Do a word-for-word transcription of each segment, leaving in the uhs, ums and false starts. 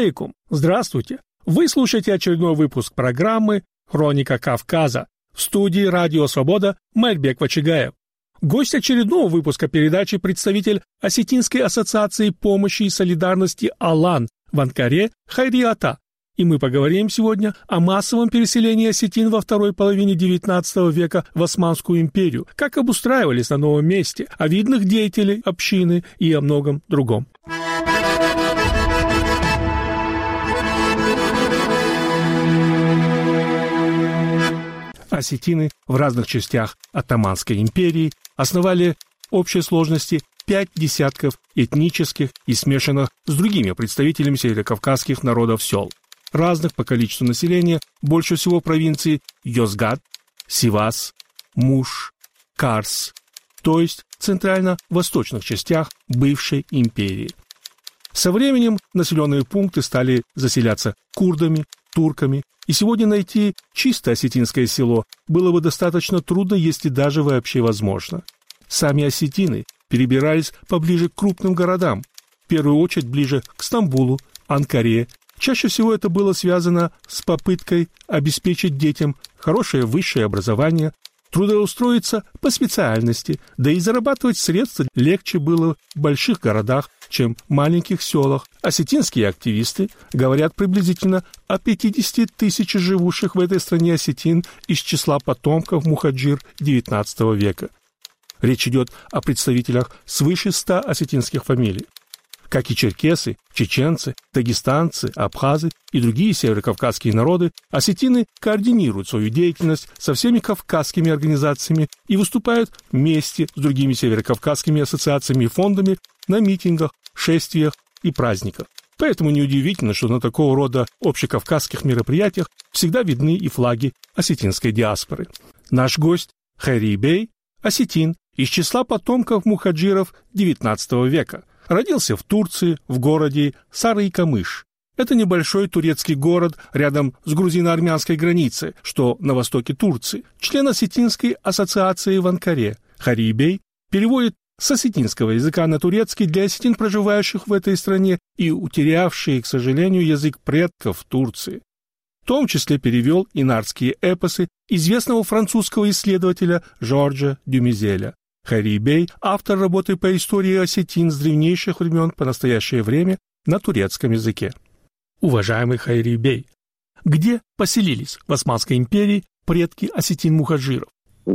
алейкум! Здравствуйте! Вы слушаете очередной выпуск программы «Хроника Кавказа». В студии «Радио Свобода» Майрбек Вачигаев. Гость очередного выпуска передачи — представитель Осетинской ассоциации помощи и солидарности «Алан» в Анкаре Хайри Ата. И мы поговорим сегодня о массовом переселении осетин во второй половине девятнадцатого века в Османскую империю, как обустраивались на новом месте, о видных деятелей общины и о многом другом. Осетины в разных частях Оттоманской империи основали в общей сложности пять десятков этнических и смешанных с другими представителями северокавказских народов сел, разных по количеству населения, больше всего в провинции Йозгад, Сивас, Муш, Карс, то есть в центрально-восточных частях бывшей империи. Со временем населенные пункты стали заселяться курдами, турками, и сегодня найти чисто осетинское село было бы достаточно трудно, если даже вообще возможно. Сами осетины перебирались поближе к крупным городам, в первую очередь ближе к Стамбулу, Анкаре. Чаще всего это было связано с попыткой обеспечить детям хорошее высшее образование, трудоустроиться по специальности, да и зарабатывать средства легче было в больших городах, чем в маленьких селах. Осетинские активисты говорят приблизительно о пятидесяти тысячах живущих в этой стране осетин из числа потомков мухаджир девятнадцатого века. Речь идет о представителях свыше ста осетинских фамилий. Как и черкесы, чеченцы, дагестанцы, абхазы и другие северокавказские народы, осетины координируют свою деятельность со всеми кавказскими организациями и выступают вместе с другими северокавказскими ассоциациями и фондами на митингах, шествиях и праздниках. Поэтому неудивительно, что на такого рода общекавказских мероприятиях всегда видны и флаги осетинской диаспоры. Наш гость Хайри Бей – осетин из числа потомков мухаджиров девятнадцатого века. Родился в Турции, в городе Сары-Камыш. Это небольшой турецкий город рядом с грузино-армянской границей, что на востоке Турции. Член Осетинской ассоциации в Анкаре. Хайри Бей переводит с осетинского языка на турецкий для осетин, проживающих в этой стране и утерявшие, к сожалению, язык предков в Турции. В том числе перевел и нардские эпосы известного французского исследователя Жоржа Дюмизеля. Хайри Бей – автор работы по истории осетин с древнейших времен по настоящее время на турецком языке. Уважаемый Хайри Бей, где поселились в Османской империи предки осетин-мухаджиров?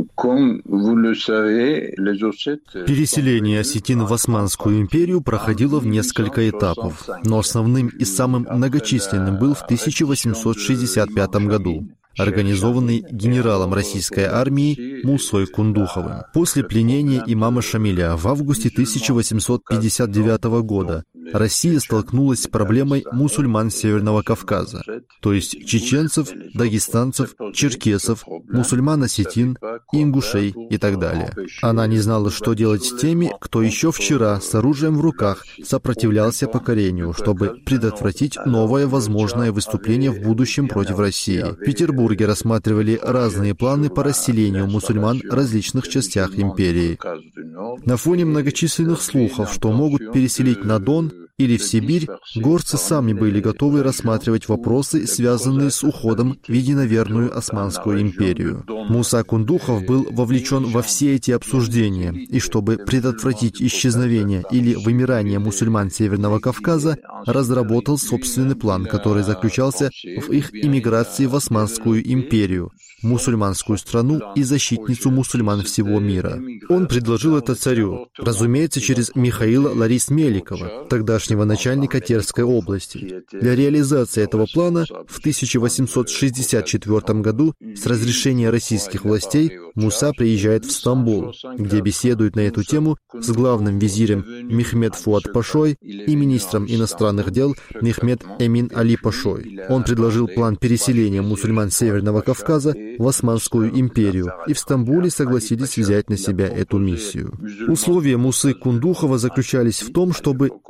Переселение осетин в Османскую империю проходило в несколько этапов, но основным и самым многочисленным был в тысяча восемьсот шестьдесят пятом году, организованный генералом российской армии Мусой Кундуховым. После пленения имама Шамиля в августе тысяча восемьсот пятьдесят девятого года Россия столкнулась с проблемой мусульман Северного Кавказа, то есть чеченцев, дагестанцев, черкесов, мусульман-осетин, ингушей и так далее. Она не знала, что делать с теми, кто еще вчера с оружием в руках сопротивлялся покорению, чтобы предотвратить новое возможное выступление в будущем против России. В Петербурге рассматривали разные планы по расселению мусульман в различных частях империи. На фоне многочисленных слухов, что могут переселить на Дон или в Сибирь, горцы сами были готовы рассматривать вопросы, связанные с уходом в единоверную Османскую империю. Муса Кундухов был вовлечен во все эти обсуждения, и чтобы предотвратить исчезновение или вымирание мусульман Северного Кавказа, разработал собственный план, который заключался в их иммиграции в Османскую империю, мусульманскую страну и защитницу мусульман всего мира. Он предложил это царю, разумеется, через Михаила Ларис-Меликова, тогдашнего начальника Терской области. Для реализации этого плана в тысяча восемьсот шестьдесят четвёртом году с разрешения российских властей Муса приезжает в Стамбул, где беседует на эту тему с главным визирем Мехмед Фуад Пашой и министром иностранных дел Мехмед Эмин Али Пашой. Он предложил план переселения мусульман Северного Кавказа в Османскую империю, и в Стамбуле согласились взять на себя эту миссию. Условия Мусы Кундухова заключались в том, чтобы переселить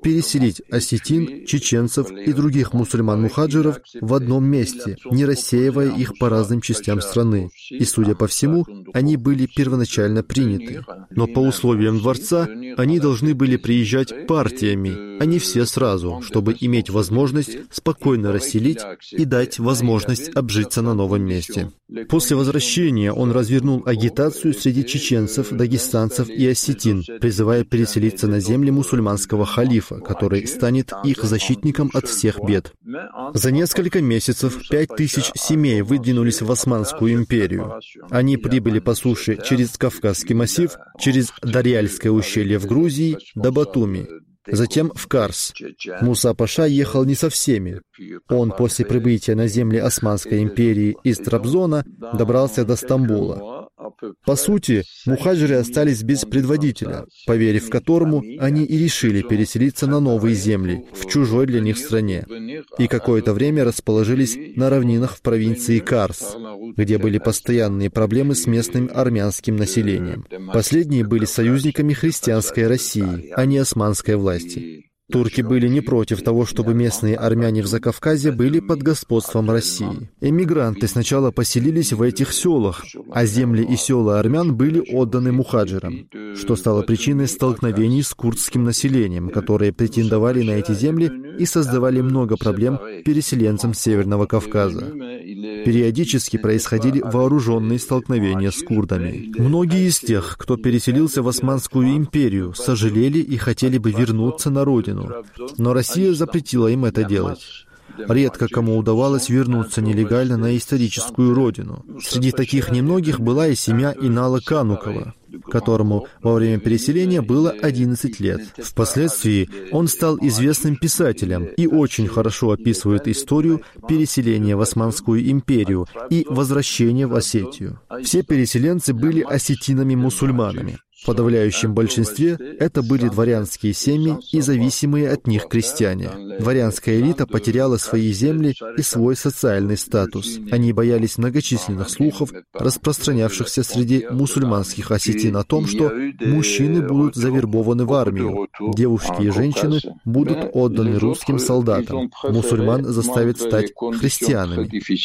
поселить осетин, чеченцев и других мусульман-мухаджиров в одном месте, не рассеивая их по разным частям страны. И, судя по всему, они были первоначально приняты. Но по условиям дворца они должны были приезжать партиями, а не все сразу, чтобы иметь возможность спокойно расселить и дать возможность обжиться на новом месте. После возвращения он развернул агитацию среди чеченцев, дагестанцев и осетин, призывая переселиться на земли мусульманского халифа, который станет их защитником от всех бед. За несколько месяцев пять тысяч семей выдвинулись в Османскую империю. Они прибыли по суше через Кавказский массив, через Дарьяльское ущелье в Грузии до Батуми, затем в Карс. Муса Паша ехал не со всеми. Он после прибытия на земли Османской империи из Трабзона добрался до Стамбула. По сути, мухаджиры остались без предводителя, поверив которому они и решили переселиться на новые земли, в чужой для них стране, и какое-то время расположились на равнинах в провинции Карс, где были постоянные проблемы с местным армянским населением. Последние были союзниками христианской России, а не османской власти. Турки были не против того, чтобы местные армяне в Закавказье были под господством России. Эмигранты сначала поселились в этих селах, а земли и села армян были отданы мухаджирам, что стало причиной столкновений с курдским населением, которые претендовали на эти земли и создавали много проблем переселенцам Северного Кавказа. Периодически происходили вооруженные столкновения с курдами. Многие из тех, кто переселился в Османскую империю, сожалели и хотели бы вернуться на родину, но Россия запретила им это делать. Редко кому удавалось вернуться нелегально на историческую родину. Среди таких немногих была и семья Инала Канукова, которому во время переселения было одиннадцать лет. Впоследствии он стал известным писателем и очень хорошо описывает историю переселения в Османскую империю и возвращения в Осетию. Все переселенцы были осетинами-мусульманами. В подавляющем большинстве это были дворянские семьи и зависимые от них крестьяне. Дворянская элита потеряла свои земли и свой социальный статус. Они боялись многочисленных слухов, распространявшихся среди мусульманских осетин о том, что мужчины будут завербованы в армию, девушки и женщины будут отданы русским солдатам, мусульман заставят стать христианами.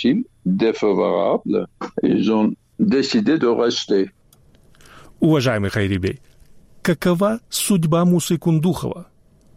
Уважаемый Хайрибей, какова судьба Мусы Кундухова?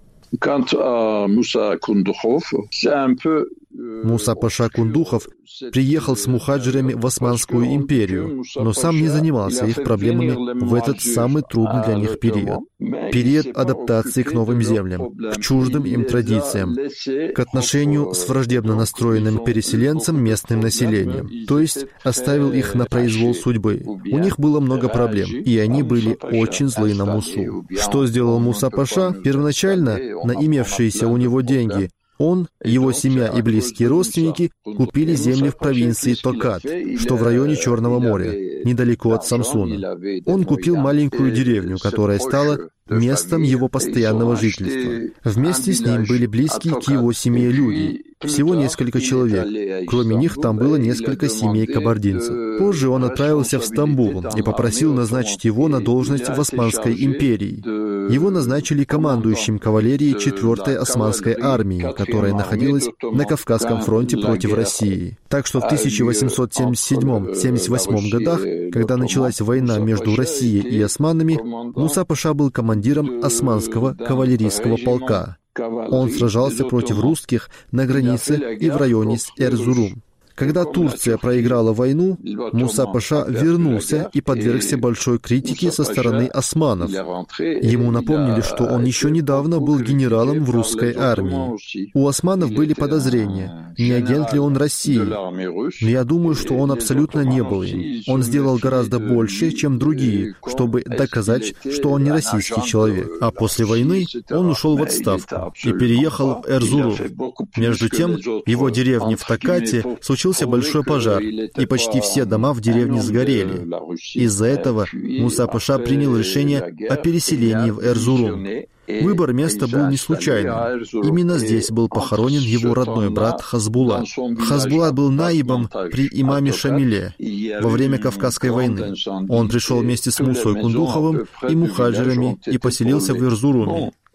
Муса Паша Кундухов приехал с мухаджирами в Османскую империю, но сам не занимался их проблемами в этот самый трудный для них период. Период адаптации к новым землям, к чуждым им традициям, к отношению с враждебно настроенным переселенцам местным населением, то есть оставил их на произвол судьбы. У них было много проблем, и они были очень злы на Мусу. Что сделал Муса Паша? Первоначально на имевшиеся у него деньги он, его семья и близкие родственники купили земли в провинции Токат, что в районе Черного моря, недалеко от Самсуна. Он купил маленькую деревню, которая стала местом его постоянного жительства. Вместе с ним были близкие к его семье люди, всего несколько человек. Кроме них там было несколько семей кабардинцев. Позже он отправился в Стамбул и попросил назначить его на должность в Османской империи. Его назначили командующим кавалерией четвёртой Османской армии, которая находилась на Кавказском фронте против России. Так что в тысяча восемьсот семьдесят седьмом — семьдесят восьмом годах, когда началась война между Россией и османами, Муса Паша был командиром османского кавалерийского полка. Он сражался против русских на границе и в районе с Эрзурум. Когда Турция проиграла войну, Муса Паша вернулся и подвергся большой критике со стороны османов. Ему напомнили, что он еще недавно был генералом в русской армии. У османов были подозрения, не агент ли он России. Но я думаю, что он абсолютно не был им. Он сделал гораздо больше, чем другие, чтобы доказать, что он не российский человек. А после войны он ушел в отставку и переехал в Эрзурум. Между тем, в его деревне в Токате случился большой пожар, и почти все дома в деревне сгорели. Из-за этого Муса Паша принял решение о переселении в Эрзурум. Выбор места был не случайным. Именно здесь был похоронен его родной брат Хазбулат. Хазбулат был наибом при имаме Шамиле во время Кавказской войны. Он пришел вместе с Мусой Кундуховым и мухаджирами и поселился в Эрзуруме.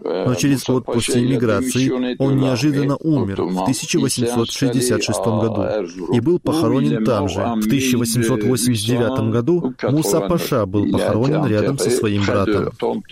Но через год после эмиграции он неожиданно умер в тысяча восемьсот шестьдесят шестом году и был похоронен там же. В тысяча восемьсот восемьдесят девятом году Муса Паша был похоронен рядом со своим братом.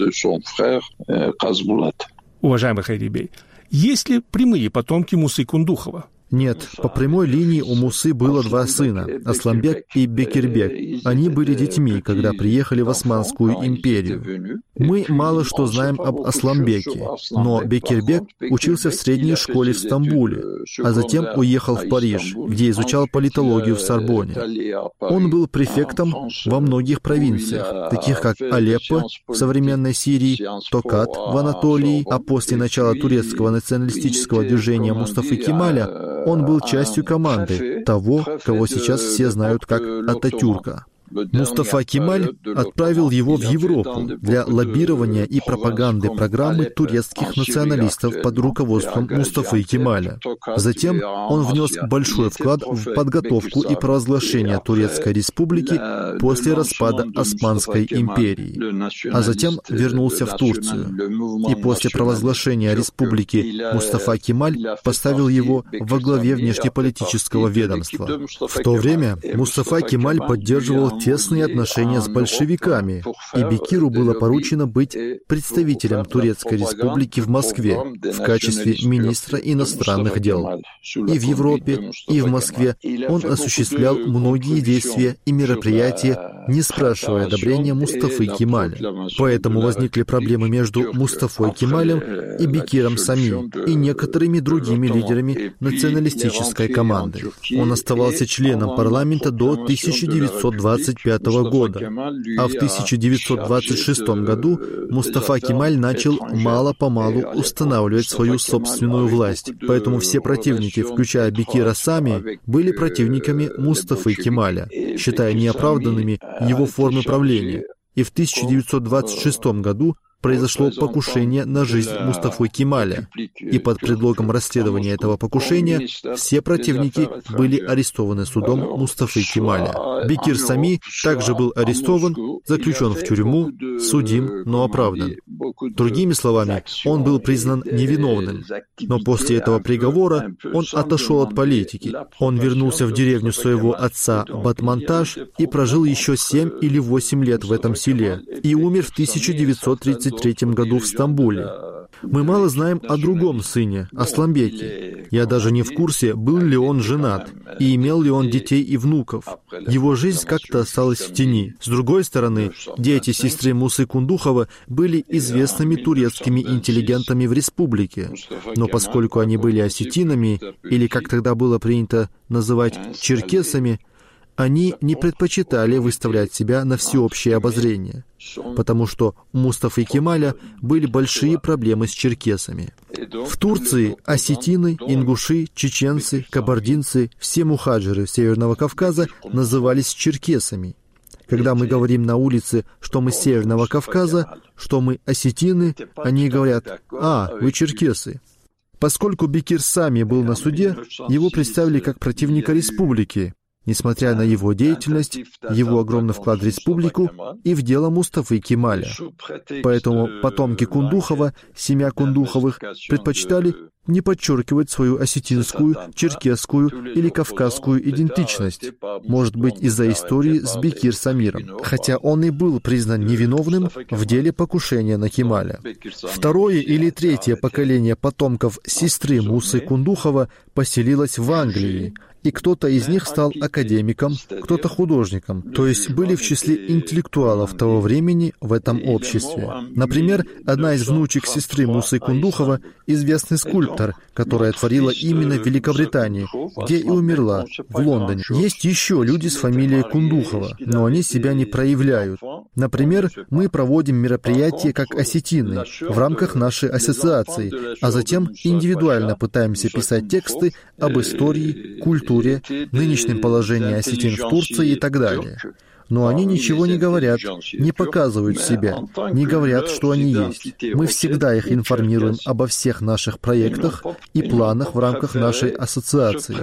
Уважаемый Хайри бей, есть ли прямые потомки Мусы Кундухова? Нет, по прямой линии у Мусы было два сына, Асланбек и Бекирбек. Они были детьми, когда приехали в Османскую империю. Мы мало что знаем об Асланбеке, но Бекирбек учился в средней школе в Стамбуле, а затем уехал в Париж, где изучал политологию в Сорбонне. Он был префектом во многих провинциях, таких как Алеппо в современной Сирии, Токат в Анатолии, а после начала турецкого националистического движения Мустафы Кемаля он был частью команды того, кого сейчас все знают как Ататюрка. Мустафа Кемаль отправил его в Европу для лоббирования и пропаганды программы турецких националистов под руководством Мустафы Кемаля. Затем он внес большой вклад в подготовку и провозглашение Турецкой Республики после распада Османской империи, а затем вернулся в Турцию. И после провозглашения республики Мустафа Кемаль поставил его во главе внешнеполитического ведомства. В то время Мустафа Кемаль поддерживал тесные отношения с большевиками, и Бекиру было поручено быть представителем Турецкой Республики в Москве в качестве министра иностранных дел. И в Европе, и в Москве он осуществлял многие действия и мероприятия, не спрашивая одобрения Мустафы Кемаля. Поэтому возникли проблемы между Мустафой Кемалем и Бекиром Сами и некоторыми другими лидерами националистической команды. Он оставался членом парламента до тысяча девятьсот двадцать пятого года, а в тысяча девятьсот двадцать шестом году Мустафа Кемаль начал мало-помалу устанавливать свою собственную власть. Поэтому все противники, включая Бекира Сами, были противниками Мустафы Кемаля, считая неоправданными его формы правления. И в тысяча девятьсот двадцать шестом году произошло покушение на жизнь Мустафы Кемаля, и под предлогом расследования этого покушения все противники были арестованы судом Мустафы Кемаля. Бекир Сами также был арестован, заключен в тюрьму, судим, но оправдан. Другими словами, он был признан невиновным, но после этого приговора он отошел от политики. Он вернулся в деревню своего отца Батмантаж и прожил еще семь или восемь лет в этом селе, и умер в тысяча девятьсот тридцать третьем году в Стамбуле. Мы мало знаем о другом сыне, Асланбеке. Я даже не в курсе, был ли он женат, и имел ли он детей и внуков. Его жизнь как-то осталась в тени. С другой стороны, дети сестры Мусы Кундухова были известными турецкими интеллигентами в республике. Но поскольку они были осетинами, или, как тогда было принято называть, черкесами, они не предпочитали выставлять себя на всеобщее обозрение, потому что у Мустафы Кемаля были большие проблемы с черкесами. В Турции осетины, ингуши, чеченцы, кабардинцы, все мухаджиры Северного Кавказа назывались черкесами. Когда мы говорим на улице, что мы с Северного Кавказа, что мы осетины, они говорят: «А, вы черкесы». Поскольку Бекир Сами был на суде, его представили как противника республики, несмотря на его деятельность, его огромный вклад в республику и в дело Мустафы Кемаля. Поэтому потомки Кундухова, семья Кундуховых, предпочитали не подчеркивать свою осетинскую, черкесскую или кавказскую идентичность, может быть, из-за истории с Бекир Самиром, хотя он и был признан невиновным в деле покушения на Кемаля. Второе или третье поколение потомков сестры Мусы Кундухова поселилось в Англии, и кто-то из них стал академиком, кто-то художником, то есть были в числе интеллектуалов того времени в этом обществе. Например, одна из внучек сестры Мусы Кундухова — известный скульптор, которая творила именно в Великобритании, где и умерла, в Лондоне. Есть еще люди с фамилией Кундухова, но они себя не проявляют. Например, мы проводим мероприятия как осетины в рамках нашей ассоциации, а затем индивидуально пытаемся писать тексты об истории, культуре, нынешнем положении осетин в Турции и так далее. Но они ничего не говорят, не показывают себя, не говорят, что они есть. Мы всегда их информируем обо всех наших проектах и планах в рамках нашей ассоциации.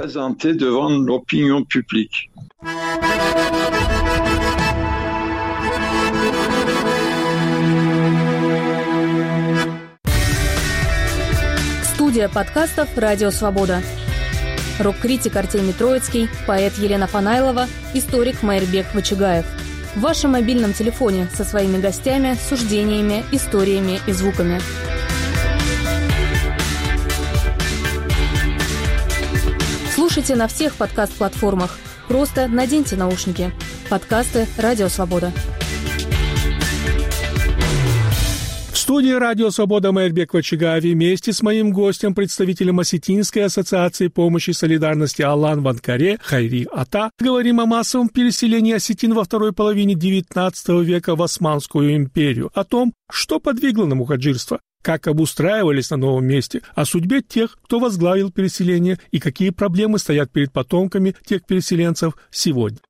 Студия подкастов «Радио Свобода». Рок-критик Артемий Троицкий, поэт Елена Фанайлова, историк Майрбек Вачигаев. В вашем мобильном телефоне со своими гостями, суждениями, историями и звуками. Слушайте на всех подкаст-платформах. Просто наденьте наушники. Подкасты «Радио Свобода». В студии «Радио Свобода» Майрбек Вачигаев вместе с моим гостем, представителем Осетинской ассоциации помощи и солидарности Алан Ванкаре Хайри Ата, говорим о массовом переселении осетин во второй половине девятнадцатого века в Османскую империю, о том, что подвигло на мухаджирство, как обустраивались на новом месте, о судьбе тех, кто возглавил переселение и какие проблемы стоят перед потомками тех переселенцев сегодня.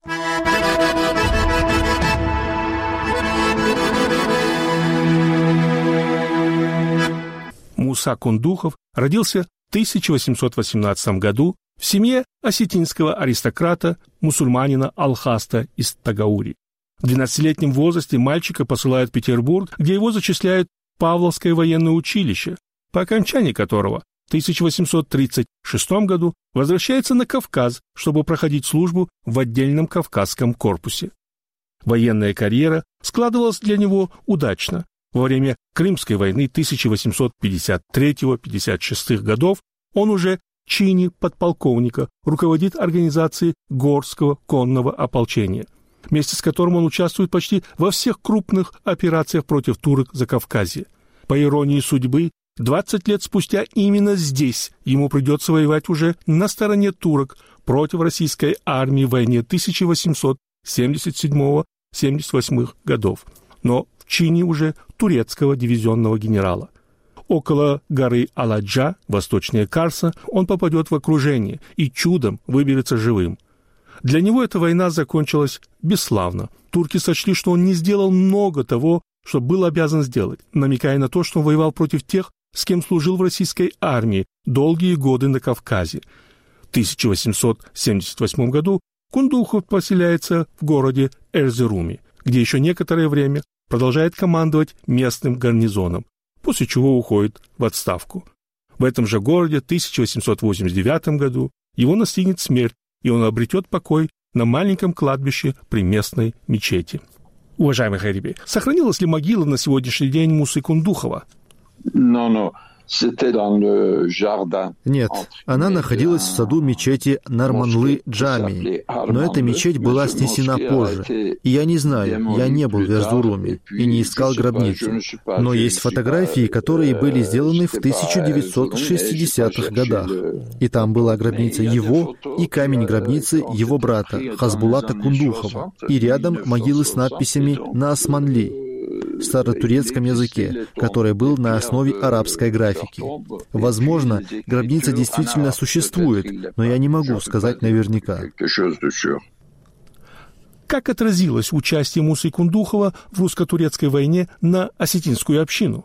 Муса Кундухов родился в тысяча восемьсот восемнадцатом году в семье осетинского аристократа, мусульманина Алхаста из Тагаури. В двенадцатилетнем возрасте мальчика посылают в Петербург, где его зачисляют в Павловское военное училище, по окончании которого в тысяча восемьсот тридцать шестом году возвращается на Кавказ, чтобы проходить службу в отдельном Кавказском корпусе. Военная карьера складывалась для него удачно. Во время Крымской войны тысяча восемьсот пятьдесят третьего — пятьдесят шестого годов он уже в чине подполковника руководит организацией Горского конного ополчения, вместе с которым он участвует почти во всех крупных операциях против турок Закавказья. По иронии судьбы, двадцать лет спустя именно здесь ему придется воевать уже на стороне турок против российской армии в войне тысяча восемьсот семьдесят седьмого — семьдесят восьмого годов, но в чине уже турецкого дивизионного генерала. Около горы Аладжа, восточнее Карса, он попадет в окружение и чудом выберется живым. Для него эта война закончилась бесславно. Турки сочли, что он не сделал много того, что был обязан сделать, намекая на то, что он воевал против тех, с кем служил в российской армии долгие годы на Кавказе. В тысяча восемьсот семьдесят восьмом году Кундухов поселяется в городе Эрзеруме, где еще некоторое время продолжает командовать местным гарнизоном, после чего уходит в отставку. В этом же городе в тысяча восемьсот восемьдесят девятом году его настигнет смерть, и он обретет покой на маленьком кладбище при местной мечети. Уважаемый Хайри, сохранилась ли могила на сегодняшний день Мусы Кундухова? Non, non. Нет, она находилась в саду мечети Нарманлы Джамии, но эта мечеть была снесена позже, и я не знаю, я не был в Эрзуруме и не искал гробницу, но есть фотографии, которые были сделаны в тысяча девятьсот шестидесятых годах, и там была гробница его и камень гробницы его брата Хазбулата Кундухова, и рядом могилы с надписями на османли, старотурецком языке, который был на основе арабской графики. Возможно, гробница действительно существует, но я не могу сказать наверняка. Как отразилось участие Мусы Кундухова в русско-турецкой войне на осетинскую общину?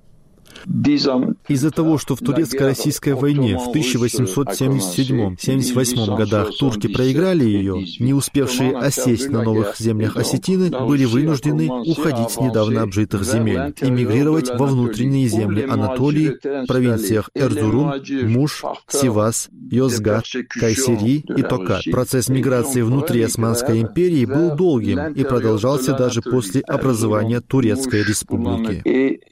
Из-за того, что в турецко-российской войне в тысяча восемьсот семьдесят седьмом — семьдесят восьмом годах турки проиграли ее, не успевшие осесть на новых землях осетины были вынуждены уходить с недавно обжитых земель, эмигрировать во внутренние земли Анатолии, в провинциях Эрзурум, Муш, Сивас, Йозгат, Кайсери и Токат. Процесс миграции внутри Османской империи был долгим и продолжался даже после образования Турецкой республики.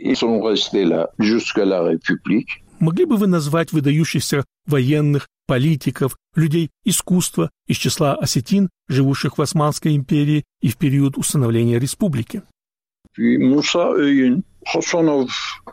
Могли бы вы назвать выдающихся военных, политиков, людей искусства из числа осетин, живущих в Османской империи и в период установления республики? Муса Öyün, Хасанов,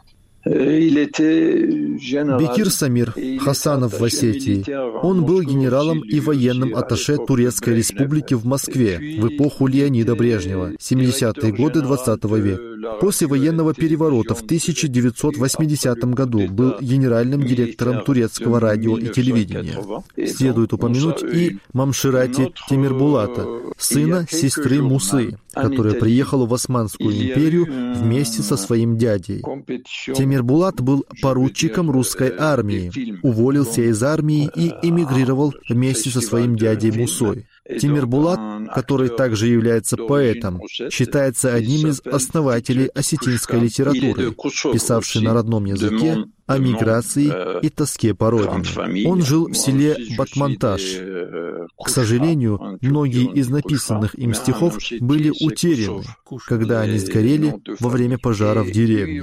Бекир Самир Хасанов в Осетии. Он был генералом и военным атташе Турецкой республики в Москве в эпоху Леонида Брежнева, семидесятые годы двадцатого века. После военного переворота в тысяча девятьсот восьмидесятом году был генеральным директором турецкого радио и телевидения. Следует упомянуть и Мамширати Темирбулата, сына сестры Мусы, который приехал в Османскую империю вместе со своим дядей. Темирбулат был поручиком русской армии, уволился из армии и эмигрировал вместе со своим дядей Мусой. Тимир Булат, который также является поэтом, считается одним из основателей осетинской литературы, писавший на родном языке о миграции и тоске по родине. Он жил в селе Батманташ. К сожалению, многие из написанных им стихов были утеряны, когда они сгорели во время пожара в деревне.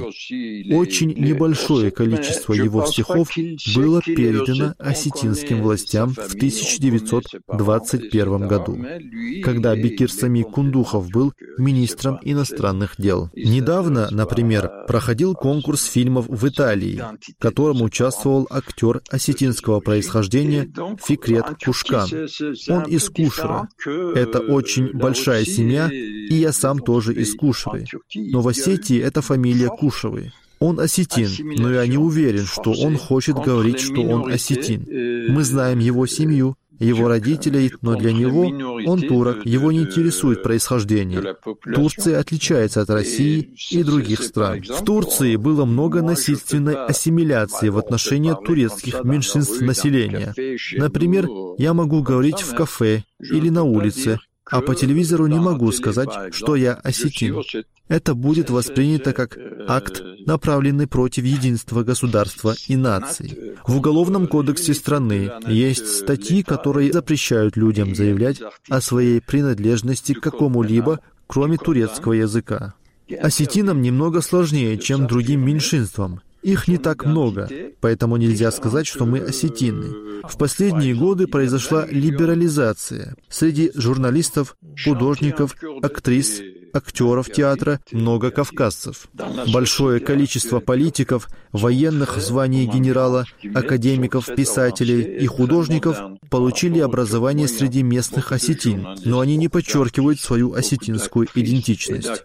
Очень небольшое количество его стихов было передано осетинским властям в тысяча девятьсот двадцать первом году, когда Бекир Сами Кундухов был министром иностранных дел. Недавно, например, проходил конкурс фильмов в Италии, в котором участвовал актер осетинского происхождения Фикрет Кушкан. Он из Кушера. Это очень большая семья, и я сам тоже из Кушеры. Но в Осетии эта фамилия Кушевы. Он осетин, но я не уверен, что он хочет говорить, что он осетин. Мы знаем его семью, его родителей, но для него он турок, его не интересует происхождение. Турция отличается от России и других стран. В Турции было много насильственной ассимиляции в отношении турецких меньшинств населения. Например, я могу говорить в кафе или на улице, а по телевизору не могу сказать, что я осетин. Это будет воспринято как акт, направленный против единства государства и наций. В Уголовном кодексе страны есть статьи, которые запрещают людям заявлять о своей принадлежности к какому-либо, кроме турецкого языка. Осетинам немного сложнее, чем другим меньшинствам. Их не так много, поэтому нельзя сказать, что мы осетины. В последние годы произошла либерализация. Среди журналистов, художников, актрис, актеров театра много кавказцев. Большое количество политиков, военных в звании генерала, академиков, писателей и художников получили образование среди местных осетин, но они не подчеркивают свою осетинскую идентичность.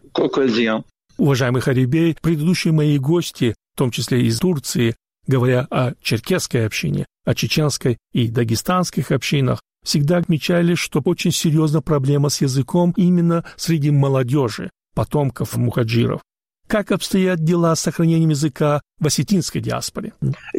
Уважаемый Харибей, предыдущие мои гости, в том числе из Турции, говоря о черкесской общине, о чеченской и дагестанских общинах, всегда отмечали, что очень серьезна проблема с языком именно среди молодежи, потомков мухаджиров. Как обстоят дела с сохранением языка в осетинской диаспоре?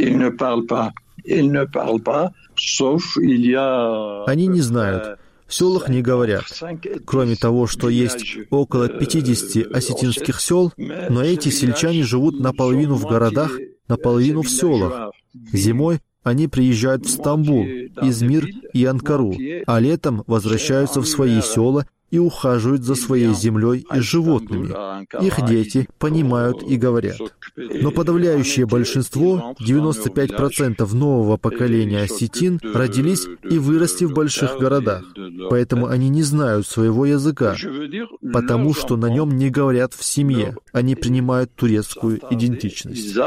Они не знают. В селах не говорят. Кроме того, что есть около пятидесяти осетинских сел, но эти сельчане живут наполовину в городах, наполовину в селах. Зимой они приезжают в Стамбул, Измир и Анкару, а летом возвращаются в свои села и ухаживают за своей землей и животными. Их дети понимают и говорят. Но подавляющее большинство, девяносто пять процентов нового поколения осетин, родились и выросли в больших городах. Поэтому они не знают своего языка, потому что на нем не говорят в семье. Они принимают турецкую идентичность.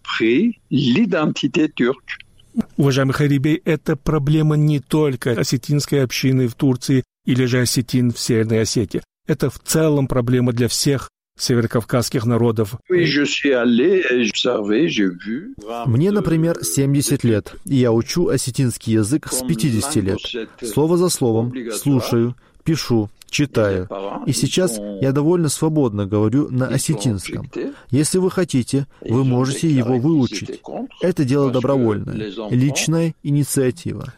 Уважаемый Харибей, это проблема не только осетинской общины в Турции или же осетин в Северной Осетии. Это в целом проблема для всех северокавказских народов. Мне, например, семьдесят лет, и я учу осетинский язык с пятидесяти лет. Слово за словом, слушаю, пишу, читаю. И сейчас я довольно свободно говорю на осетинском. Если вы хотите, вы можете его выучить. Это дело добровольное, личная инициатива.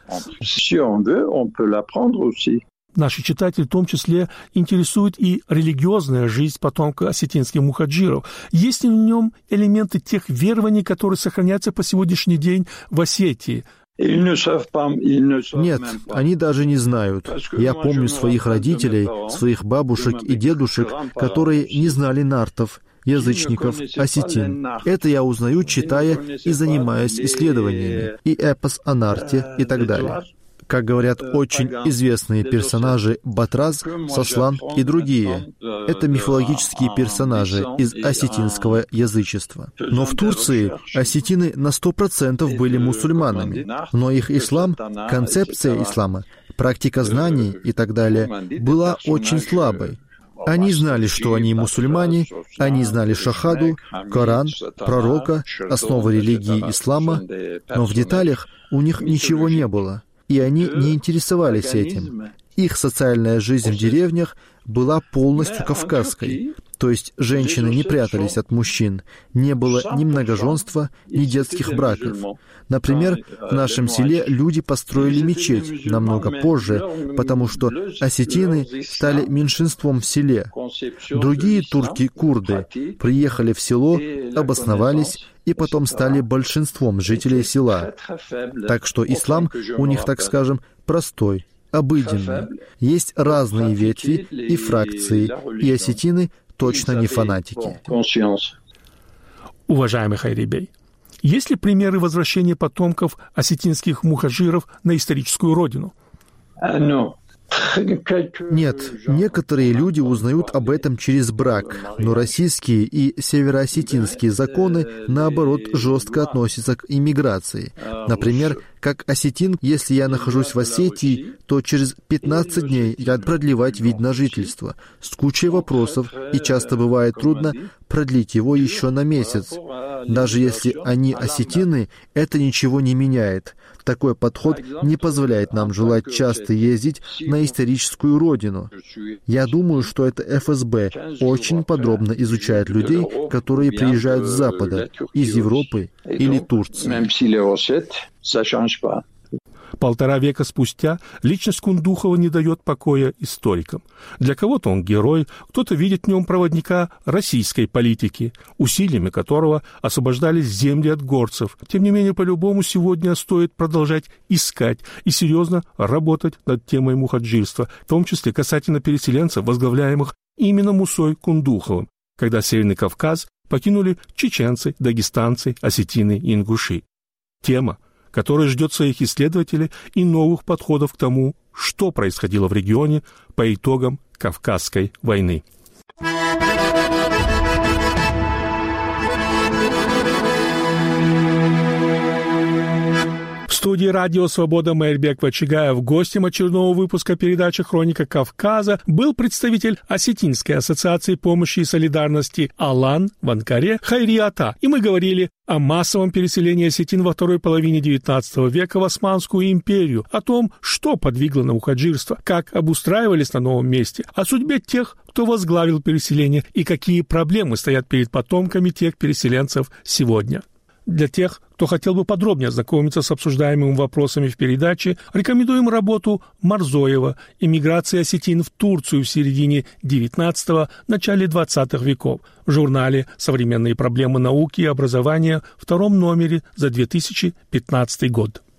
Наши читатели в том числе интересует и религиозная жизнь потомка осетинских мухаджиров. Есть ли в нем элементы тех верований, которые сохраняются по сегодняшний день в Осетии? Нет, они даже не знают. Я помню своих родителей, своих бабушек и дедушек, которые не знали нартов, язычников, осетин. Это я узнаю, читая и занимаясь исследованиями, и эпос о нарте и так далее. Как говорят очень известные персонажи Батраз, Сослан и другие. Это мифологические персонажи из осетинского язычества. Но в Турции осетины на сто процентов были мусульманами, но их ислам, концепция ислама, практика знаний и так далее была очень слабой. Они знали, что они мусульмане, они знали шахаду, Коран, пророка, основы религии ислама, но в деталях у них ничего не было. И они не интересовались этим. Их социальная жизнь в деревнях была полностью кавказской. То есть женщины не прятались от мужчин, не было ни многоженства, ни детских браков. Например, в нашем селе люди построили мечеть намного позже, потому что осетины стали меньшинством в селе. Другие турки-курды приехали в село, обосновались и потом стали большинством жителей села. Так что ислам у них, так скажем, простой, обыденный. Есть разные ветви и фракции, и осетины точно не фанатики. Уважаемый Хайрибей, есть ли примеры возвращения потомков осетинских мухаджиров на историческую родину? Нет, некоторые люди узнают об этом через брак, но российские и североосетинские законы, наоборот, жестко относятся к иммиграции. Например, как осетин, если я нахожусь в Осетии, то через пятнадцать дней я продлевать вид на жительство, с кучей вопросов, и часто бывает трудно продлить его еще на месяц. Даже если они осетины, это ничего не меняет. Такой подход не позволяет нам желать часто ездить на историческую родину. Я думаю, что это эф эс бэ очень подробно изучает людей, которые приезжают с Запада, из Европы или Турции. Полтора века спустя личность Кундухова не дает покоя историкам. Для кого-то он герой, кто-то видит в нем проводника российской политики, усилиями которого освобождались земли от горцев. Тем не менее, по-любому сегодня стоит продолжать искать и серьезно работать над темой мухаджирства, в том числе касательно переселенцев, возглавляемых именно Мусой Кундуховым, когда Северный Кавказ покинули чеченцы, дагестанцы, осетины и ингуши. Тема, который ждет своих исследователей и новых подходов к тому, что происходило в регионе по итогам Кавказской войны. В студии «Радио Свобода» Майрбек Вачигаев. Гостем очередного выпуска передачи «Хроника Кавказа» был представитель Осетинской ассоциации помощи и солидарности «Алан» в Анкаре Хайри Ата. И мы говорили о массовом переселении осетин во второй половине девятнадцатого века в Османскую империю, о том, что подвигло на мухаджирство, как обустраивались на новом месте, о судьбе тех, кто возглавил переселение и какие проблемы стоят перед потомками тех переселенцев сегодня. Для тех, кто хотел бы подробнее ознакомиться с обсуждаемыми вопросами в передаче, рекомендуем работу Марзоева «Эмиграция осетин в Турцию в середине девятнадцатого – начале двадцатых веков» в журнале «Современные проблемы науки и образования» в втором номере за две тысячи пятнадцатый год.